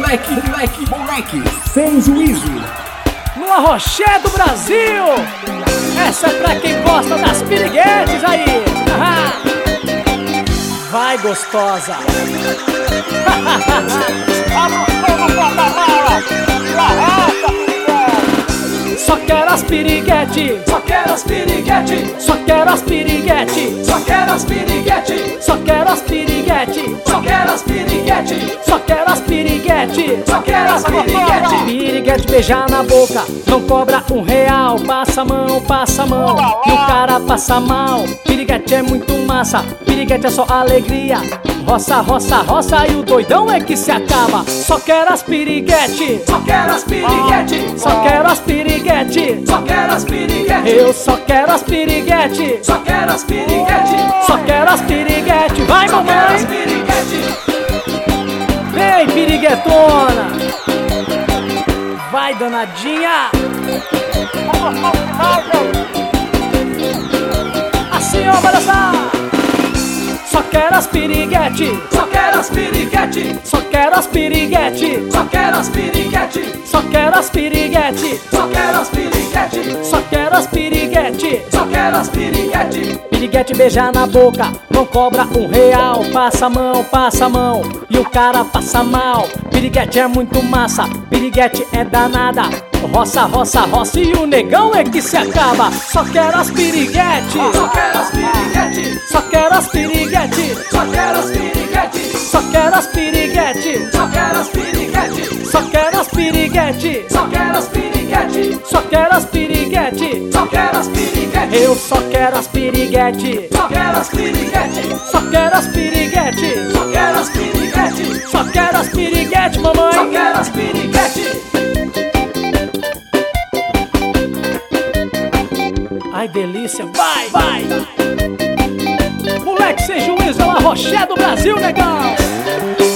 moleque, sem juízo. No arroché do Brasil. Essa é pra quem gosta das piriguetes aí. Vai, gostosa. Só quero as piriguete, Só quero as piriguete, só quero as piriguete, só quero as piriguete, só quero as piriguete, só quero as piriguete, só quero as piriguete, só quero as piriguete. Piriguete beijar na boca, não cobra R$1. Passa a mão, e o cara passa mal. Piriguete é muito massa, piriguete é só alegria. Roça, roça, roça e o doidão é que se acaba. Só quero as piriguete, Só quero as piriguete, só quero as piriguete. só quero as piriguete, Eu só quero as piriguete, só quero as piriguete, só quero as piriguete. Vai, só quero as mamãe! piriguete. Vem, piriguetona! Vai, danadinha! Assim, ó, olha só! Só quero as piriguete, Só quero as piriguete, só quero as piriguete, só quero as piriguete, só quero as piriguete, só quero as piriguete, só quero as piriguete. só quero as piriguete. Piriguete beijar na boca, não cobra R$1. Passa a mão, e o cara passa mal. Piriguete é muito massa, piriguete é danada. Roça, roça, roça e o negão é que se acaba. Só quero as piriguete, Só quero as piriguete, só quero as piriguete, só quero as piriguete, só quero as piriguete, só quero as piriguete, só quero as piriguete, só quero as piriguete, só quero as piriguete. só quero as piriguete. Eu só quero as piriguete, Só quero as piriguete, só quero as piriguete, só quero as piriguete, só quero as piriguete, mamãe. só quero as piriguete. Ai, delícia, vai, vai! Moleque sem juízo é o arroché do Brasil, negão!